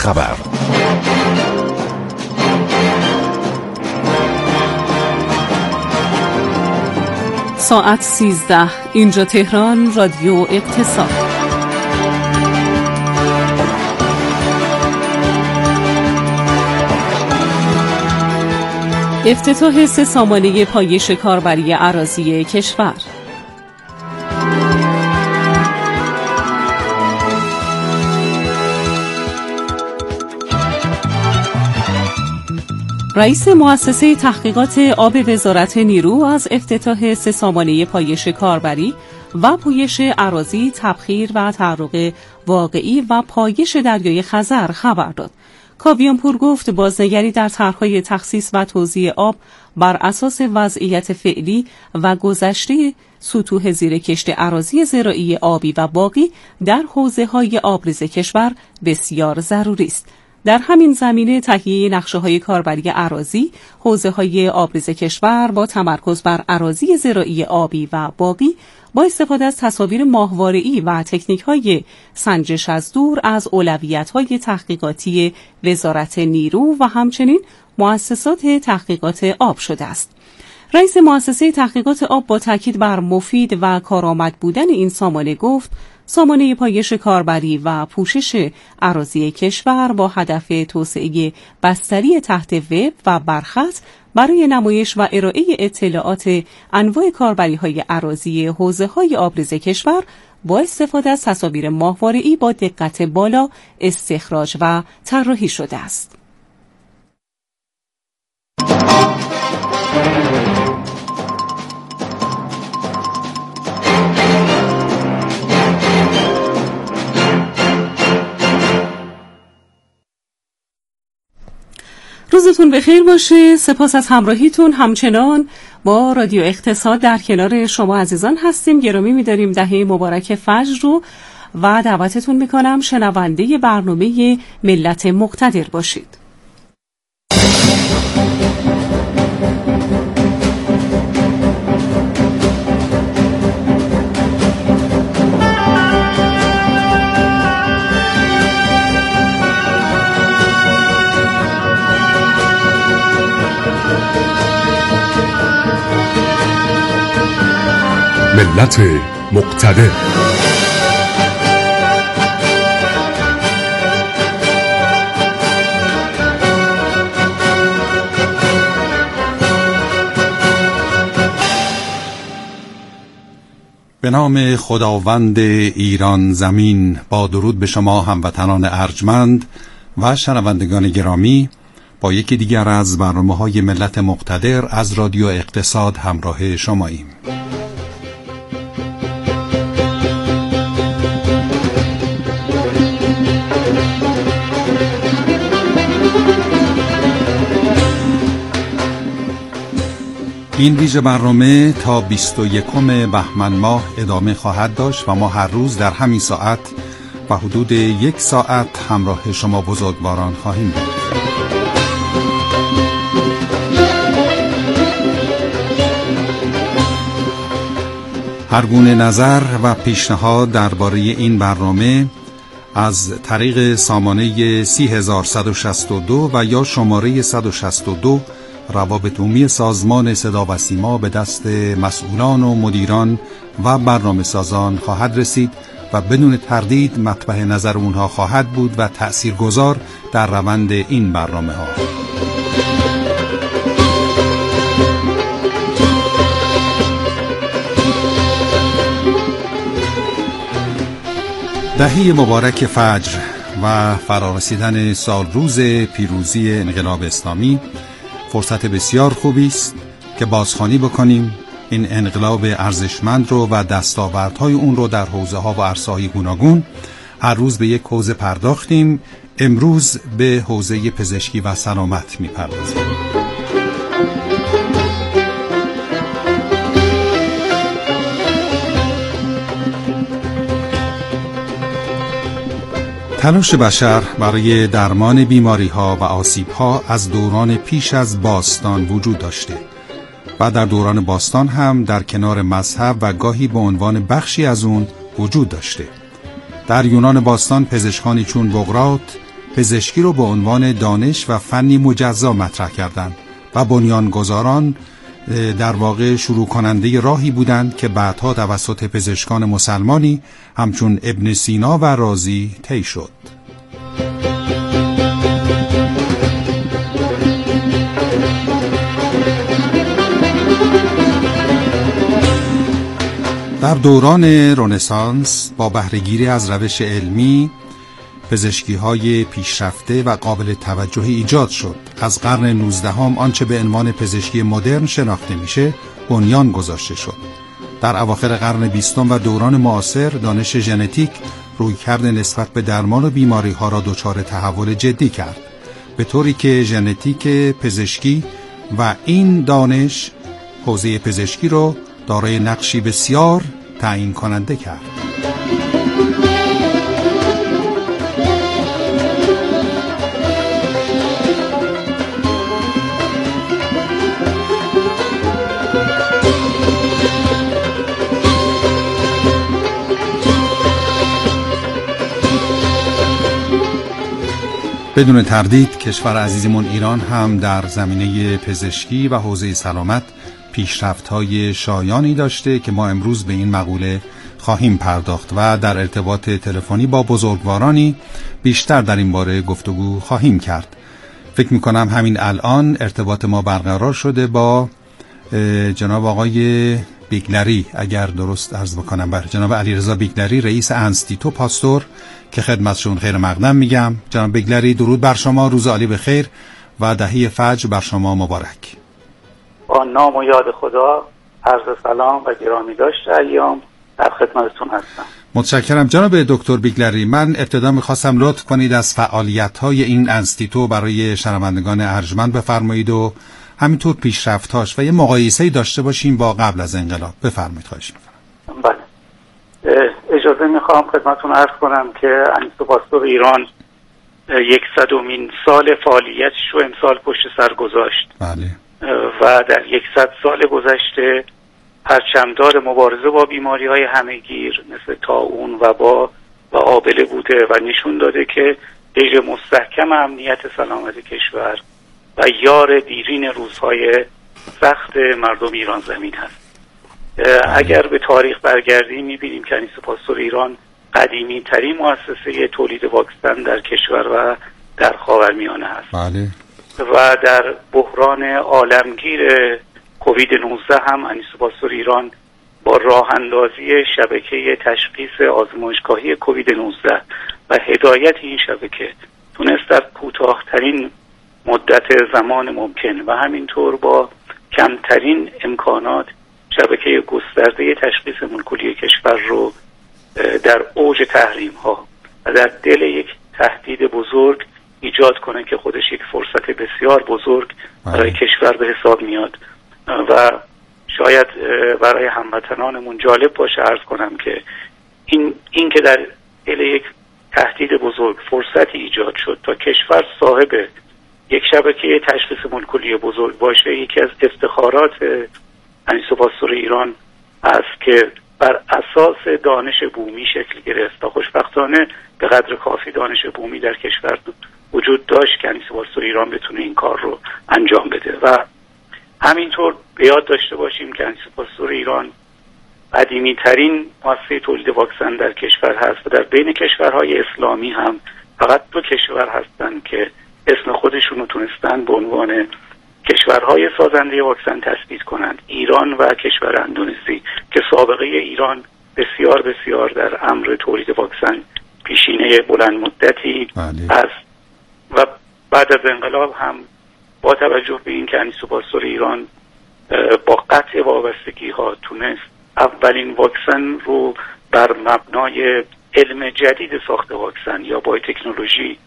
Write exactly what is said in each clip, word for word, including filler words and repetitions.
خبر. ساعت سیزده، اینجا تهران، رادیو اقتصاد. افتتاح سه سامانه پایش کاربری اراضی کشور. رئیس مؤسسه تحقیقات آب وزارت نیرو از افتتاح سه سامانه پایش کاربری و پویش اراضی، تبخیر و تعرق واقعی و پایش دریای خزر خبر داد. کاویانپور گفت بازنگری در طرح‌های تخصیص و توزیع آب بر اساس وضعیت فعلی و گذشته سطوح زیر کشت اراضی زراعی آبی و باقی در حوزه‌های آبریز کشور بسیار ضروری است. در همین زمینه تهیه نقشه‌های کاربری اراضی، حوزه‌های آبریز کشور با تمرکز بر اراضی زراعی آبی و باقی با استفاده از تصاویر ماهواره‌ای و تکنیک‌های سنجش از دور از اولویت‌های تحقیقاتی وزارت نیرو و همچنین مؤسسات تحقیقات آب شده است. رئیس مؤسسه تحقیقات آب با تاکید بر مفید و کارآمد بودن این سامانه گفت سامانه پایش کاربری و پوشش اراضی کشور با هدف توسعه بستری تحت وب و برخط برای نمایش و ارائه اطلاعات انواع کاربری‌های اراضی حوزه‌های آبریز کشور با استفاده از تصاویر ماهواره‌ای با دقت بالا استخراج و طراحی شده است. روزتون بخیر باشه. سپاس از همراهیتون. همچنان با رادیو اقتصاد در کنار شما عزیزان هستیم. گرامی می‌داریم دهه مبارک فجر رو و دعوتتون میکنم شنونده برنامه ملت مقتدر باشید. ملت مقتدر. به نام خداوند ایران زمین، با درود به شما هموطنان ارجمند و شنوندگان گرامی، با یکی دیگر از برنامه‌های ملت مقتدر از رادیو اقتصاد همراه شماییم. این ویژه برنامه تا بیست و یکم بهمن ماه ادامه خواهد داشت و ما هر روز در همین ساعت و حدود یک ساعت همراه شما بزرگواران خواهیم بود. هر گونه نظر و پیشنهاد درباره این برنامه از طریق سامانه سی هزار صد و شصت و دو و یا شماره صد و شصت و دو روابط عمومی سازمان صدا و سیما به دست مسئولان و مدیران و برنامه سازان خواهد رسید و بدون تردید مطبع نظر اونها خواهد بود و تأثیرگذار در روند این برنامه ها. دهه مبارک فجر و فرارسیدن سال روز پیروزی انقلاب اسلامی فرصت بسیار خوبی است که بازخوانی بکنیم این انقلاب ارزشمند رو و دستاوردهای اون رو در حوزه‌ها و عرصه‌های گوناگون. هر روز به یک حوزه پرداختیم، امروز به حوزه پزشکی و سلامت می‌پردازیم. تلاش بشر برای درمان بیماری‌ها و آسیب‌ها از دوران پیش از باستان وجود داشته و در دوران باستان هم در کنار مذهب و گاهی به عنوان بخشی از اون وجود داشته. در یونان باستان پزشکانی چون بقراط، پزشکی رو به عنوان دانش و فنی مجزا مطرح کردند و بنیانگذاران در واقع شروع کننده راهی بودند که بعدها توسط پزشکان مسلمانی همچون ابن سینا و رازی طی شد. در دوران رنسانس با بهره‌گیری از روش علمی پزشکی‌های پیشرفته و قابل توجهی ایجاد شد. از قرن نوزدهم آنچه به عنوان پزشکی مدرن شناخته میشه بنیان گذاشته شد. در اواخر قرن بیستم و دوران معاصر دانش ژنتیک رویکرد نسبت به درمان و بیماری‌ها را دچار تحول جدی کرد، به طوری که ژنتیک پزشکی و این دانش حوزه پزشکی را دارای نقشی بسیار تعیین کننده کرد. بدون تردید کشور عزیزمون ایران هم در زمینه پزشکی و حوزه سلامت پیشرفت‌های شایانی داشته که ما امروز به این مقوله خواهیم پرداخت و در ارتباط تلفنی با بزرگوارانی بیشتر در این باره گفتگو خواهیم کرد. فکر می‌کنم همین الان ارتباط ما برقرار شده با جناب آقای بیگلری، اگر درست عرض بکنم، بر جناب علیرضا بیگلری رئیس انستیتو پاستور که خدمتشون خیر مقدم میگم. جناب بیگلری درود بر شما، روز عالی بخیر و دهه فجر بر شما مبارک. با نام و یاد خدا عرض سلام و گرامی داشت ایام در خدمتتون هستم. متشکرم. جناب دکتر بیگلری، من ابتدا میخواستم لطف کنید از فعالیت‌های این انستیتو برای شنوندگان ارجمند بفرمایید و همینطور پیشرفت‌هاش و یه مقایسه‌ای داشته باشیم با قبل از انقلاب. بفرمایید، خواهش می‌کنم. بله. اجازه میخوام خدمتتون عرض کنم که انستیتو پاستور ایران یکصدمین سال فعالیتش رو امسال پشت سر گذاشت. بله. و در یکصد سال گذشته پرچمدار مبارزه با بیماری‌های همه‌گیر مثل طاعون، وبا و آبله بوده و نشون داده که غیر مستحکم امنیت سلامت کشور و یار دیرین روزهای سخت مردم ایران زمین هست. اگر به تاریخ برگردیم می‌بینیم که انستیتو پاستور ایران قدیمی ترین مؤسسه تولید واکسن در کشور و در خاورمیانه هست. بله. و در بحران عالمگیر کووید نوزده هم انستیتو پاستور ایران با راه اندازی شبکه تشخیص آزمایشگاهی کووید نوزده و هدایت این شبکه تونست در کوتاه‌ترین مدت زمان ممکن و همینطور با کمترین امکانات شبکه گسترده تشخیص مولکولی کشور رو در اوج تحریم ها و در دل یک تهدید بزرگ ایجاد کنه که خودش یک فرصت بسیار بزرگ برای کشور به حساب میاد. و شاید برای هموطنانمون جالب باشه عرض کنم که این این که در دل یک تهدید بزرگ فرصتی ایجاد شد تا کشور صاحب یک شبکه تشخیص مولکولی بزرگ باشه، یکی از افتخارات انستیتو پاستور ایران است که بر اساس دانش بومی شکل گرفت و خوشبختانه به قدر کافی دانش بومی در کشور وجود داشت که انستیتو پاستور ایران بتونه این کار رو انجام بده. و همینطور به یاد داشته باشیم که انستیتو پاستور ایران قدیمی ترین مؤسسه تولید واکسن در کشور هست و در بین کشورهای اسلامی هم فقط دو کشور هستند که اسم خودشون رو تونستن به عنوان کشورهای سازنده واکسن تثبیت کنند، ایران و کشور اندونزی که سابقه ایران بسیار بسیار در امر تولید واکسن پیشینه بلند مدتی است. و بعد از انقلاب هم با توجه به این که انستیتو پاستور ایران با قطع وابستگی ها تونست اولین واکسن رو بر مبنای علم جدید ساخت واکسن یا بای تکنولوژی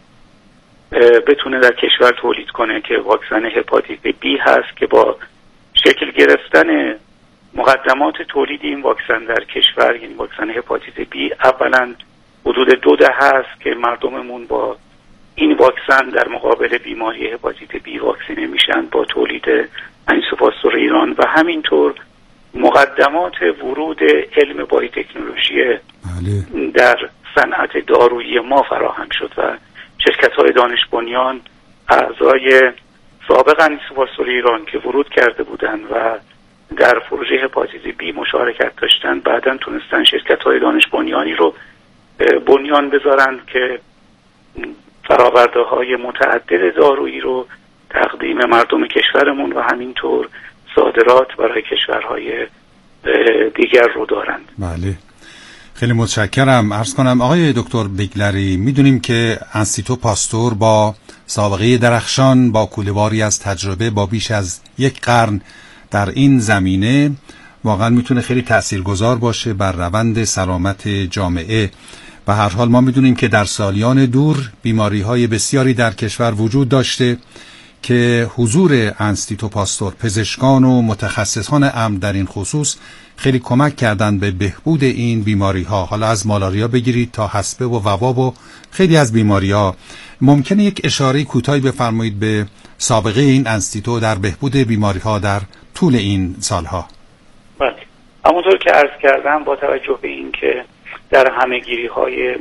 بتونه در کشور تولید کنه که واکسن هپاتیت بی هست که با شکل گرفتن مقدمات تولید این واکسن در کشور، یعنی واکسن هپاتیت بی، اولا حدود دو دهه است که مردممون با این واکسن در مقابل بیماری هپاتیت بی واکسینه میشن با تولید انستیتو پاستور ایران و همینطور مقدمات ورود علم بای تکنولوژی در صنعت دارویی ما فراهم شد و شرکت‌های دانش بنیان، اعضای سابق انیسوپاستور ایران که ورود کرده بودند و در پروژه هپاتیت بی مشارکت داشتن، بعداً تونستن شرکت‌های دانش بنیانی رو بنیان بذارن که فرآورده‌های متعدد دارویی رو تقدیم مردم کشورمون و همینطور صادرات برای کشورهای دیگر رو دارند. بله، خیلی متشکرم. عرض کنم آقای دکتر بیگلری، میدونیم که انستیتو پاستور با سابقه درخشان، با کوله‌واری از تجربه، با بیش از یک قرن در این زمینه واقعا میتونه خیلی تاثیرگذار باشه بر روند سلامت جامعه. به هر حال ما میدونیم که در سالیان دور بیماری‌های بسیاری در کشور وجود داشته که حضور انستیتو پاستور، پزشکان و متخصصان امن در این خصوص خیلی کمک کردند به بهبود این بیماری‌ها. حالا از مالاریا بگیرید تا حصبه و وبا و خیلی از بیماری‌ها. ممکنه یک اشاره کوتاهی بفرمایید به سابقه این انستیتو در بهبود بیماری‌ها در طول این سالها؟ بله، همونطور که عرض کردم با توجه به این که در همه‌گیری‌های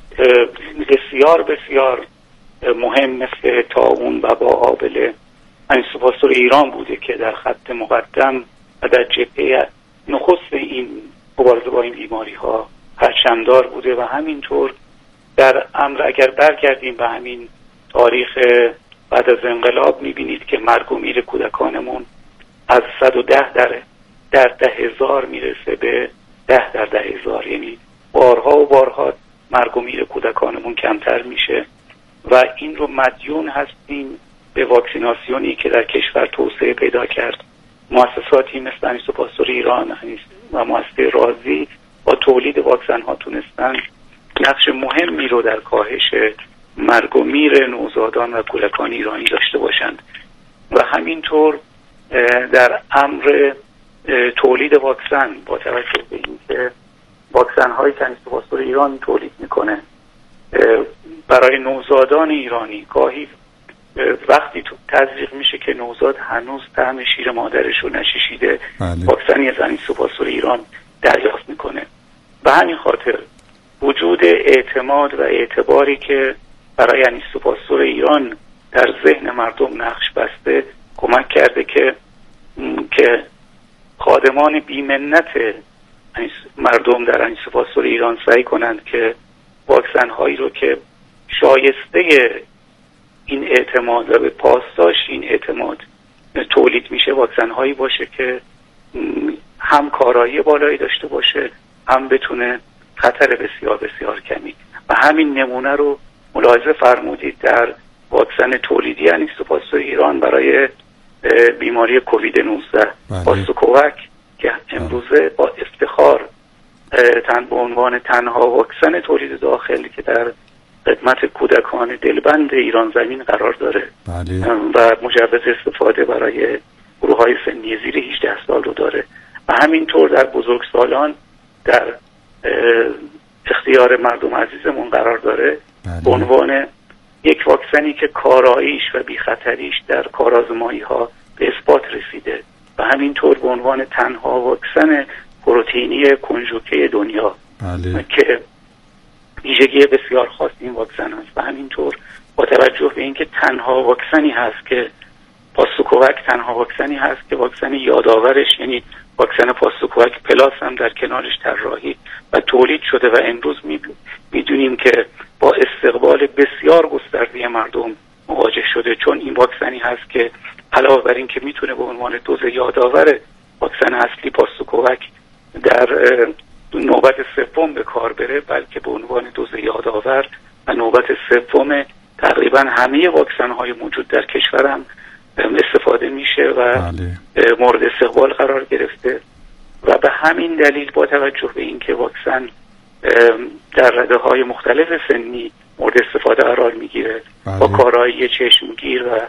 بسیار بسیار مهم مثل طاعون و با آبله انیسوپاستور ایران بوده که در خط مقدم و در جبهه نخست این مبارزه با این بیماری‌ها پرچمدار بوده و همینطور در امر اگر برگردیم به همین تاریخ بعد از انقلاب می‌بینید که مرگ و میر کودکانمون از صد و ده در در ده هزار میرسه به ده در ده هزار، یعنی بارها و بارها مرگ و میر کودکانمون کمتر میشه و این رو مدیون هستیم به واکسیناسیونی که در کشور توسعه پیدا کرد. مؤسساتی مثل انیسوپاستور ایران و مؤسسه رازی با تولید واکسن ها تونستن نقش مهمی رو در کاهش مرگ و میر نوزادان و کودکان ایرانی داشته باشند و همینطور در امر تولید واکسن با توجه به اینکه واکسن هایی که انیسوپاستور ایران تولید میکنه برای نوزادان ایرانی گاهی وقتی تو تزریق میشه که نوزاد هنوز طعم شیر مادرش رو نچشیده، واکسنی از انیسوپاستور ایران دریافت میکنه. به همین خاطر وجود اعتماد و اعتباری که برای انیسوپاستور ایران در ذهن مردم نقش بسته کمک کرده که که خادمان بی‌منت مردم در انیسوپاستور ایران سعی کنند که واکسن هایی رو که شایسته این اعتماد و به پاسداش این اعتماد تولید میشه واکسن هایی باشه که هم کارایی بالایی داشته باشه، هم بتونه خطر بسیار بسیار کمی. و همین نمونه رو ملاحظه فرمودید در واکسن تولیدی انیسوپاستور ایران برای بیماری کووید نوزده پاستوکووک که امروزه با افتخار تن به عنوان تنها واکسن تولید داخلی که در خدمت کودکان دلبند ایران زمین قرار داره بله. و مجوز استفاده برای گروه های سنی زیر هجده سال رو داره و همینطور در بزرگسالان در اختیار مردم عزیزمون قرار داره بله. به عنوان یک واکسنی که کاراییش و بی خطریش در کارآزمایی ها به اثبات رسیده و همینطور به عنوان تنها واکسن پروتئینی کنژوکه دنیا بله. که ویژگی بسیار خاص این واکسن هست و همینطور با توجه به اینکه تنها واکسنی هست که پاستوکووک تنها واکسنی هست که واکسن یادآورش یعنی واکسن پاستوکووک پلاس هم در کنارش طراحی و تولید شده و امروز میدونیم که با استقبال بسیار گسترده مردم مواجه شده، چون این واکسنی هست که علاوه بر این که میتونه به عنوان دوز یادآور واکسن اصلی پاستوکووک در نوبت سوم به کار بره، بلکه به عنوان دوز یادآور و نوبت سوم تقریبا همه واکسن های موجود در کشور هم استفاده میشه و بله. مورد استقبال قرار گرفته و به همین دلیل با توجه به اینکه واکسن در رده های مختلف سنی مورد استفاده قرار میگیره بله. با کارایی چشمگیر و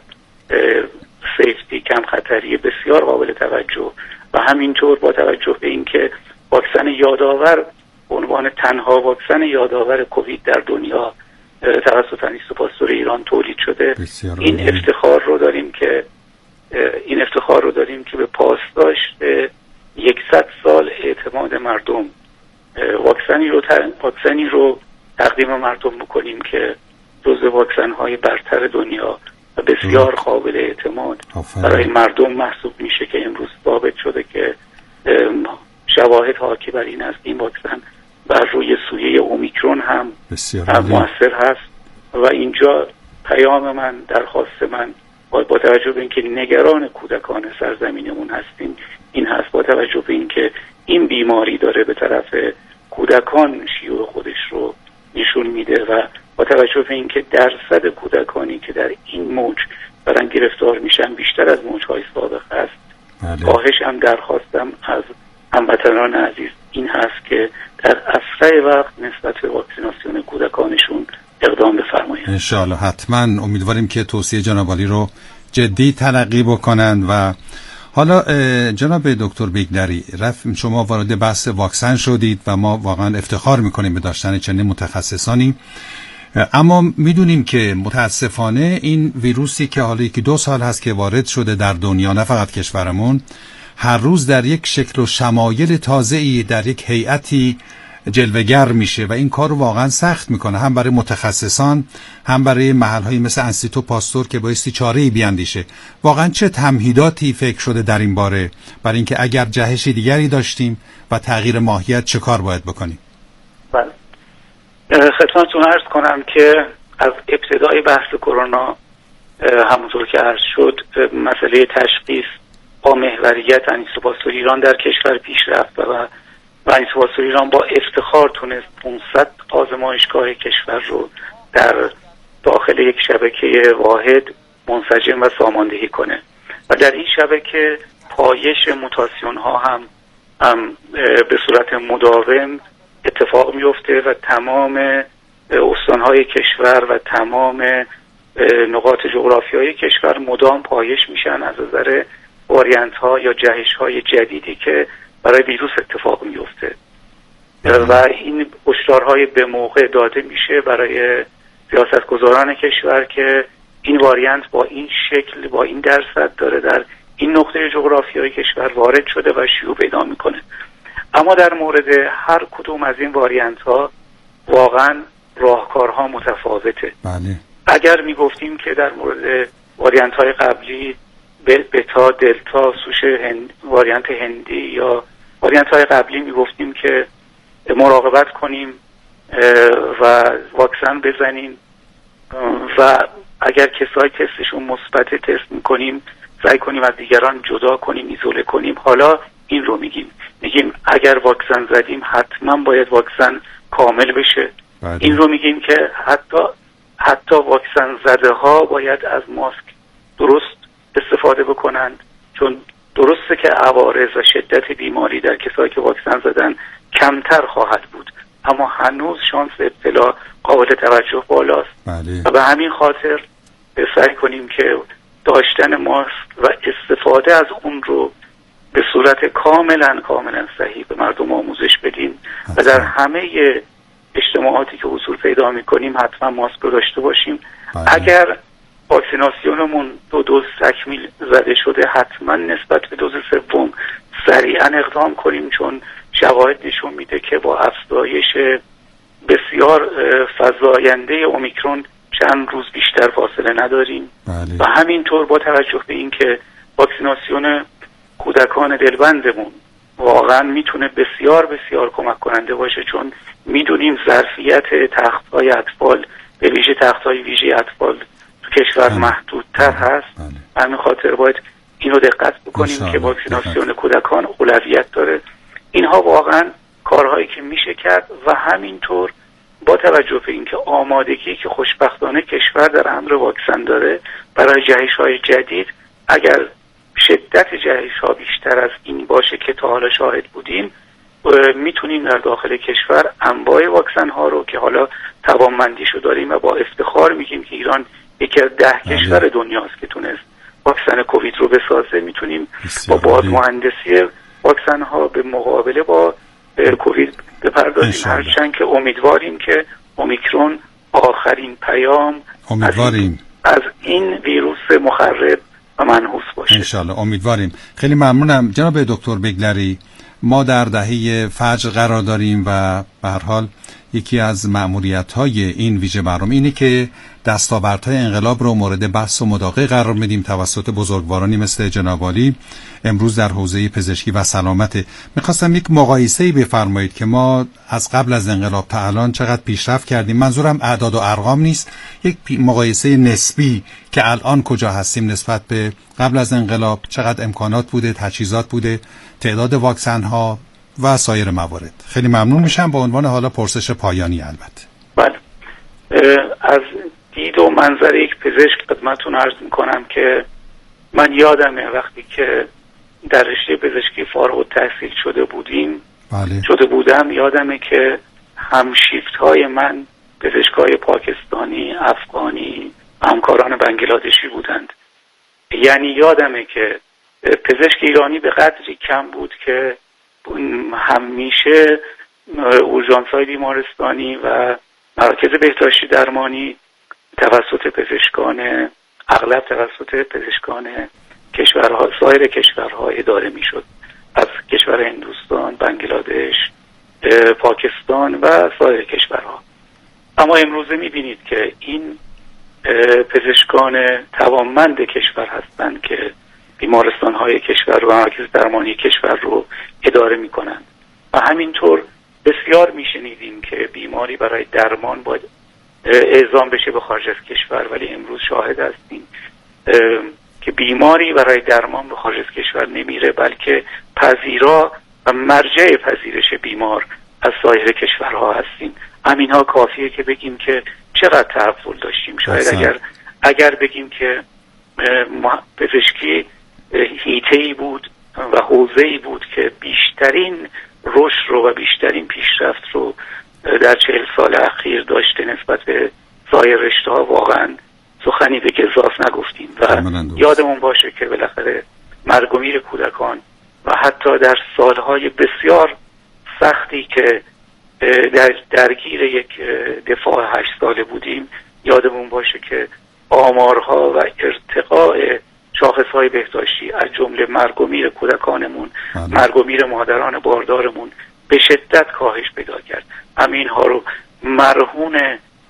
سیفتی کم خطری بسیار قابل توجه و همینطور با توجه به اینکه واکسن یادآور به عنوان تنها واکسن یادآور کووید در دنیا توسط انیسوپاستور ایران تولید شده، این افتخار رو داریم که این افتخار رو داریم که به پاسداشت صد سال اعتماد مردم واکسنی رو واکسنی رو تقدیم مردم بکنیم که جزو واکسن های برتر دنیا و بسیار قابل اعتماد برای مردم محسوب میشه که امروز ثابت شده که شواهد حاکی بر این است این واکسن بر روی سویه اومیکرون هم, هم مؤثر هست. و اینجا پیام من، درخواست من با, با توجه به اینکه نگران کودکان سرزمینمون هستیم این هست، با توجه به اینکه این بیماری داره به طرف کودکان شیوع خودش رو نشون میده و با توجه به اینکه درصد کودکانی که در این موج دارن گرفتار میشن بیشتر از موج‌های سابق هست، خواهشم درخواستم از هموطنان عزیز این هست که در اسرع وقت نسبت به واکسیناسیون کودکانشون اقدام بفرمایند. ان شاء الله حتما امیدواریم که توصیه جناب عالی رو جدی تلقی بکنند. و حالا جناب دکتر بیگلری، رفتیم شما وارد بحث واکسن شدید و ما واقعا افتخار میکنیم به داشتن چنین متخصصانی، اما میدونیم که متاسفانه این ویروسی که حالا یکی دو سال هست که وارد شده در دنیا، نه فقط کشورمون، هر روز در یک شکل و شمایل تازه‌ای در یک هیئتی جلوه‌گر میشه و این کار رو واقعا سخت میکنه، هم برای متخصصان هم برای محل‌های مثل انستیتو پاستور که بایستی چاره‌ای بیاندیشه. واقعا چه تمهیداتی فکر شده در این باره برای اینکه اگر جهش دیگری داشتیم و تغییر ماهیت چه کار باید بکنیم؟ بله، خدمتتون عرض کنم که از ابتدای بحث کرونا همونطور که عرض شد مسئله تشخیص با محوریت انیسو پاستور ایران در کشور پیش رفت و و انیسو پاستور ایران با افتخار تونست پانصد آزمایشگاه کشور رو در داخل یک شبکه واحد منسجم و ساماندهی کنه و در این شبکه پایش موتاسیون ها هم, هم به صورت مداوم اتفاق میفته و تمام استانهای کشور و تمام نقاط جغرافیایی کشور مدام پایش میشن از نظر واریانت ها یا جهش های جدیدی که برای ویروس اتفاق میفته و این هشدارهای به موقع داده میشه برای سیاستگزاران کشور که این واریانت با این شکل با این درصد داره در این نقطه جغرافیایی کشور وارد شده و شیوع پیدا میکنه. اما در مورد هر کدوم از این واریانت ها واقعا راهکارها متفاوته. بله. اگر میگفتیم که در مورد واریانت های قبلی بتا، دلتا، سوش هند، واریانت هندی یا واریانت های قبلی میگفتیم که مراقبت کنیم و واکسن بزنیم و اگر کسای تستشون مثبت تست میکنیم سعی کنیم از دیگران جدا کنیم، ایزوله کنیم. حالا این رو میگیم میگیم اگر واکسن زدیم حتما باید واکسن کامل بشه. بله. این رو میگیم که حتی حتی واکسن زده ها باید از ماسک درست استفاده بکنند، چون درسته که عوارض و شدت بیماری در کسایی که واکسن زدن کمتر خواهد بود، اما هنوز شانس ابتلا قابل توجه بالاست. بله. و به همین خاطر سعی کنیم که داشتن ماسک و استفاده از اون رو به صورت کاملا کاملا صحیح به مردم آموزش بدیم و در همه اجتماعاتی که حضور پیدا میکنیم حتما ماسک رو داشته باشیم. بله. اگر واکسیناسیونمون دو دوز تکمیل زده شده حتما نسبت به دوز سوم سریعا اقدام کنیم، چون شواهد نشون میده که با افزایش بسیار فزاینده اومیکرون چند روز بیشتر فاصله نداریم. بله. و همینطور با توجه به اینکه واکسیناسیون کودکان دلبندمون واقعا میتونه بسیار بسیار کمک کننده باشه، چون میدونیم ظرفیت تخت‌های اطفال به ویژه تخت‌های ویژه اطفال تو کشور بله. محدودتر هست. بله. همین خاطر باید اینو دقت بکنیم که واکسیناسیون کودکان اولویت داره. اینها واقعا کارهایی که میشه کرد و همینطور با توجه به اینکه آمادگی که خوشبختانه کشور در امر واکسن داره برای جهش‌های جدید، اگر شدت جهش‌ها بیشتر از این باشه که تا حالا شاهد بودیم، میتونیم در داخل کشور انواع واکسن ها رو که حالا توانمندیشو داریم و با افتخار میگیم که ایران یکی از ده کشور دنیاست که تونست واکسن کووید رو بسازه، میتونیم با بازمهندسی واکسن ها به مقابله با کووید بپردازیم، هرچند که امیدواریم که اومیکرون آخرین پیام امیدواریم از این, از این ویروس مخرب و منحوس باشه. انشالله امیدواریم. خیلی ممنونم جناب دکتر بیگلری. ما در دهه فجر قرار داریم و به هر حال یکی از مأموریت‌های این ویژه برنامه اینه که دستاوردهای انقلاب رو مورد بحث و مداقه قرار میدیم توسط بزرگوارانی مثل جناب عالی امروز در حوزه پزشکی و سلامت. میخواستم یک مقایسه‌ای بفرمایید که ما از قبل از انقلاب تا الان چقدر پیشرفت کردیم. منظورم اعداد و ارقام نیست، یک مقایسه نسبی که الان کجا هستیم نسبت به قبل از انقلاب، چقدر امکانات بوده، تجهیزات بوده، تعداد واکسن ها و سایر موارد. خیلی ممنون میشم. با عنوان حالا پرسش پایانی البته. بله، از دید و منظر یک پزشک خدمتتون عرض میکنم که من یادمه وقتی که در رشته پزشکی فارغ التحصیل شده بودیم بله. شده بودم یادمه که همشیفت های من پزشکای پاکستانی، افغانی، همکاران بنگلادشی بودند. یعنی یادمه که پزشک ایرانی به قدری کم بود که همیشه اورژانس‌های بیمارستانی و مراکز بهداشتی درمانی توسط پزشکان اغلب توسط پزشکان کشورها سایر کشورها اداره میشد، از کشور هندوستان، بنگلادش، پاکستان و سایر کشورها. اما امروزه میبینید که این پزشکان توانمند کشور هستند که بیمارستان‌های کشور و مراکز درمانی کشور رو اداره میکنند و همینطور بسیار میشنیدیم که بیماری برای درمان باید اعزام بشه به خارج از کشور، ولی امروز شاهد هستیم که بیماری برای درمان به خارج از کشور نمیره، بلکه پذیرا و مرجع پذیرش بیمار از سایر کشورها هستیم. همینها کافیه که بگیم که چقدر تحول داشتیم. شاید اگر اگر بگیم که پزشکی حیطه‌ای بود و حوزه‌ای بود که بیشترین رشد رو و بیشترین پیشرفت رو در چهل سال اخیر داشته نسبت به سایر رشته‌ها، واقعا سخنی به گزاف نگفتیم و یادمون باشه که بالاخره مرگ و میر کودکان و حتی در سالهای بسیار سختی که در درگیر یک دفاع هشت ساله بودیم، یادمون باشه که آمارها و ارتقاء شاخصهای بهداشتی از جمله مرگ و میر کودکانمون، مرگ و میر مادران باردارمون به شدت کاهش پیدا کرد. همینها رو مرهون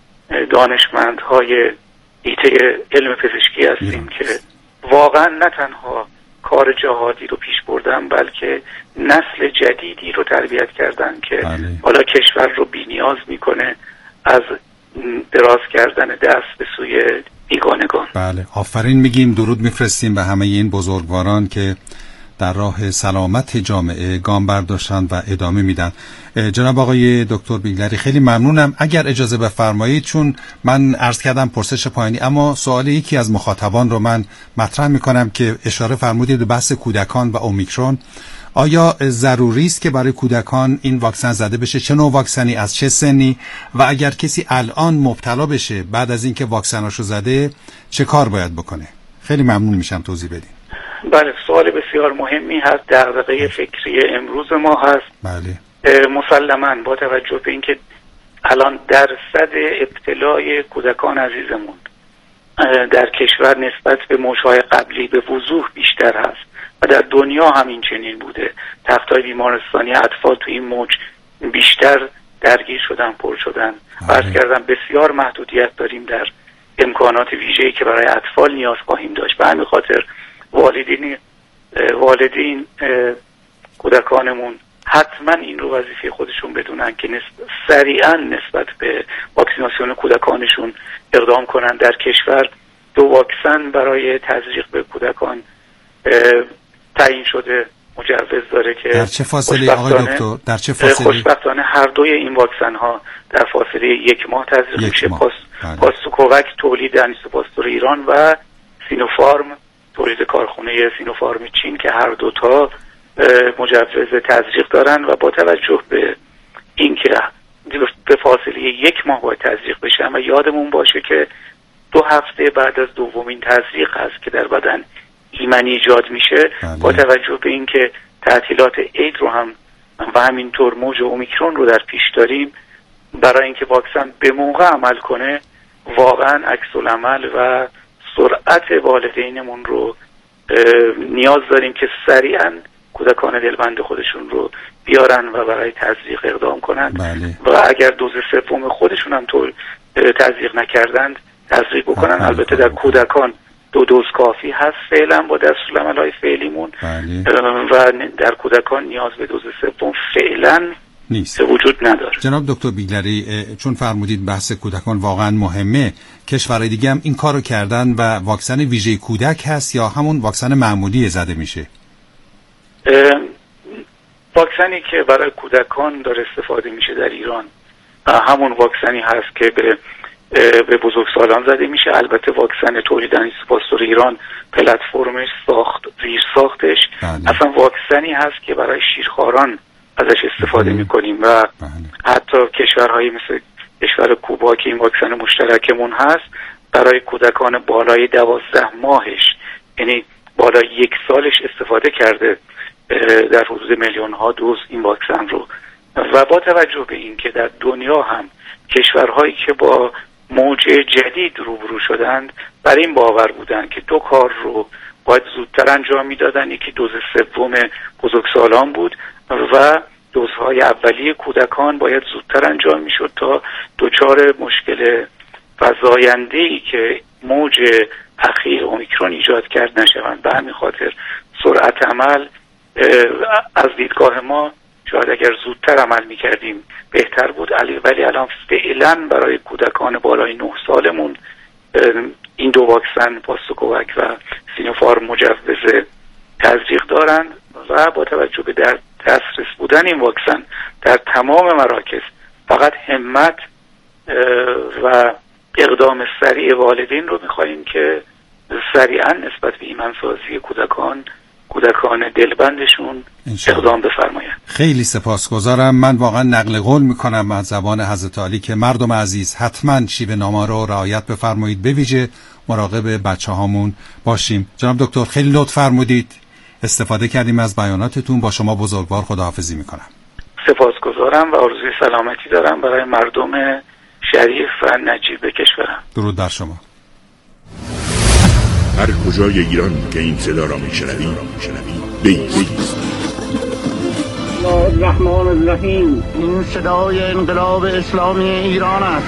دانشمندهای حیطه علم پزشکی هستیم که واقعا نه تنها کار جهادی رو پیش بردن، بلکه نسل جدیدی رو تربیت کردن که بله. حالا کشور رو بی‌نیاز میکنه از دراز کردن دست به سوی بیگانگان. بله، آفرین میگیم، درود میفرستیم به همه این بزرگواران که در راه سلامت جامعه گام برداشتن و ادامه میدن. جناب آقای دکتر بیگلری خیلی ممنونم. اگر اجازه بفرمایید، چون من عرض کردم پرسش پایانی، اما سوال یکی از مخاطبان رو من مطرح میکنم که اشاره فرمودید به بحث کودکان و اومیکرون. آیا ضروری است که برای کودکان این واکسن زده بشه؟ چه نوع واکسنی، از چه سنی؟ و اگر کسی الان مبتلا بشه بعد از اینکه واکسناشو زده چه کار باید بکنه؟ خیلی ممنون میشم توضیح بدین. بله، سوال بسیار مهمی هست. دغدغه فکری امروز ما هست. بله. مسلماً با توجه به اینکه الان درصد ابتلای کودکان عزیزمون در کشور نسبت به موج‌های قبلی به وضوح بیشتر هست و در دنیا همین چنین بوده. تخت‌های بیمارستانی اطفال تو این موج بیشتر درگیر شدن، پر شدن. عرض کردم بسیار محدودیت داریم در امکانات ویژه‌ای که برای اطفال نیاز خواهیم داشت. به همین خاطر والدین والدین کودکانمون حتما این رو وظیفه خودشون بدونن که نسب... سریعا نسبت به واکسیناسیون کودکانشون اقدام کنن. در کشور دو واکسن برای تزریق به کودکان تعیین شده، مجوز داره که در چه فاصله آقای دکتر؟ در چه فاصله؟ خوشبختانه هر دوی این واکسن ها در فاصله یک ماه تزریق میشه. پاس پاسوکووک تولید انیسوپاستور ایران و سینوفارم تولید کارخونه سینوفارم چین که هر دوتا مجوز تزریق دارن و با توجه به اینکه به فاصله یک ماه باید تزریق بشن و یادمون باشه که دو هفته بعد از دومین تزریق هست که در بدن ایمنی ایجاد میشه. بله. با توجه به اینکه تعطیلات عید رو هم و همینطور موج اومیکرون رو در پیش داریم، برای اینکه واکسن به موقع عمل کنه واقعا عکس العمل و سرعت والدینمون رو نیاز داریم که سریعا کودکان دلبند خودشون رو بیارن و برای تزریق اقدام کنن. بله. و اگر دوز سوم خودشون هم طور تزریق نکردند تزریق بکنن. البته در کودکان دو دوز کافی هست فعلا با دستورالعمل‌های فعلیمون و در کودکان نیاز به دوز سوم فعلا نیست، وجود نداره. جناب دکتر بیگلری، چون فرمودید بحث کودکان واقعا مهمه، کشورهای دیگه هم این کارو کردن و واکسن ویژه کودک هست یا همون واکسن معمولی زده میشه؟ واکسنی که برای کودکان داره استفاده میشه در ایران همون واکسنی هست که به به بزرگسالان زده میشه. البته واکسن تولید انیسوپاستور ایران پلتفرمش ساخت زیر ساختش بله. اصلا واکسنی هست که برای شیرخواران ازش استفاده بله. میکنیم و بله. حتی کشورهایی مثل کشور کوبا که این واکسن مشترکمون هست برای کودکان بالای دوازده ماهش، یعنی بالای یک سالش استفاده کرده در حدود میلیون ها دوز این واکسن رو. و با توجه به این که در دنیا هم کشورهایی که با موج جدید روبرو شدند بر این باور بودند که دو کار رو باید زودتر انجام میدادن، یکی دوز سوم بزرگسالان بود و دوزهای اولیه کودکان باید زودتر انجام میشد تا دچار مشکل فزاینده‌ای که موج اخیر اومیکرون ایجاد کرد نشوند. به همین خاطر سرعت عمل از دیدگاه ما شاید اگر زودتر عمل میکردیم بهتر بود، ولی الان فعلا برای کودکان بالای نه سالمون این دو واکسن پاستوکووک و سینوفارم مجوز تزریق دارند و با توجه به در دسترس بودن این واکسن در تمام مراکز فقط همت و اقدام سریع والدین رو میخواهیم که سریعا نسبت به ایمنسازی کودکان کودکان دلبندشون اقدام بفرمایند. خیلی سپاسگزارم. من واقعا نقل قول میکنم از زبان حضرت علی که مردم عزیز حتما شیوه نامه رو رعایت بفرمایید، به ویژه مراقب بچه هامون باشیم. جناب دکتر خیلی لطف فرمودید، استفاده کردیم از بیاناتتون. با شما بزرگوار خداحافظی میکنم. سپاسگزارم و آرزوی سلامتی دارم برای مردم شریف و نجیب کشورم. درود بر شما. هر کجای ایران که این صدا را میشنوی بیست. الرحمن الرحیم. این صدای انقلاب اسلامی ایران است.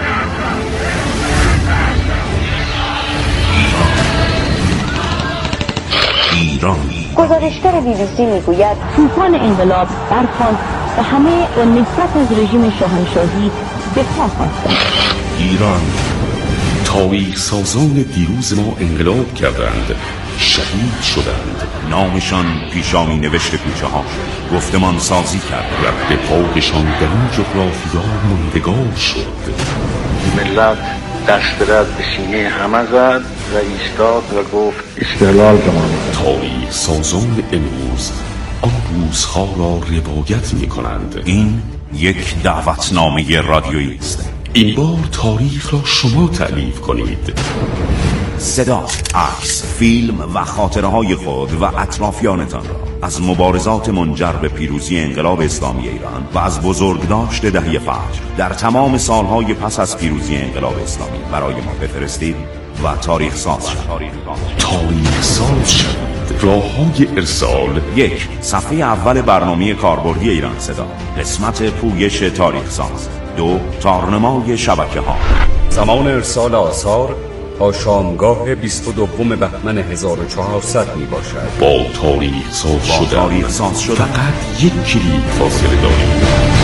ایران. گزارشگر بی بی سی میگوید طوفان انقلاب برخاست و همه با نفرت از رژیم شاهنشاهی دفاع خواستند. ایران. تاریخ سازان دیروز ما انقلاب کردند، شهید شدند، نامشان پیشامی نوشت کوچه ها شد، گفتمان سازی کرد، رد پاکشان در این جغرافیا ماندگار شد. ملت دست رد به سینه همه زد و ایستاد و گفت استقلال کنند. تاریخ سازان امروز آن روزها را روایت می کنند. این یک دعوتنامه رادیویی است. این بار تاریخ را شما تألیف کنید. صدا، عکس، فیلم و خاطره های خود و اطرافیانتان را از مبارزات منجر به پیروزی انقلاب اسلامی ایران و از بزرگداشت دهه فجر در تمام سالهای پس از پیروزی انقلاب اسلامی برای ما بفرستید و تاریخ ساز شد. تاریخ ساز شد. راه های ارسال: یک، صفحه اول برنامه کاربردی ایران صدا، قسمت پویش تاریخ ساز. دو، تارنمای شبکه ها. زمان ارسال آثار تا شامگاه بیست و دوم بهمن هزار و چهارصد می باشد. با تاریخ ساز شدن. با تاریخ ساز شدن. فقط یک کلید فاصله داریم.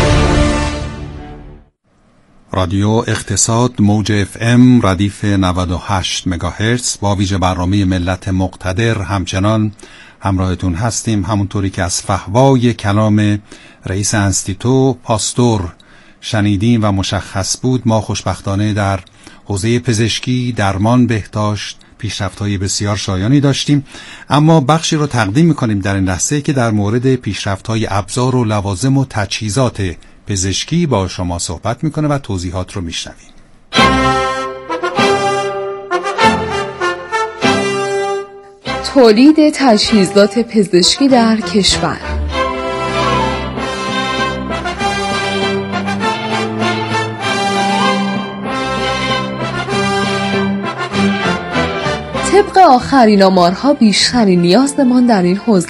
رادیو اقتصاد موج اف ام ردیف نود و هشت مگاهرتز با ویژه برنامه ملت مقتدر همچنان همراهتون هستیم. همونطوری که از فحوای کلام رئیس انستیتو پاستور شنیدیم و مشخص بود، ما خوشبختانه در حوزه پزشکی، درمان، بهداشت پیشرفت‌های بسیار شایانی داشتیم، اما بخشی رو تقدیم می‌کنیم در این لحظه که در مورد پیشرفت‌های ابزار و لوازم و تجهیزات پزشکی با شما صحبت می‌کنه و توضیحات رو می‌شنویم. تولید تجهیزات پزشکی در کشور. طبق آخرین آمارها بیشترین نیازمان در این حوزه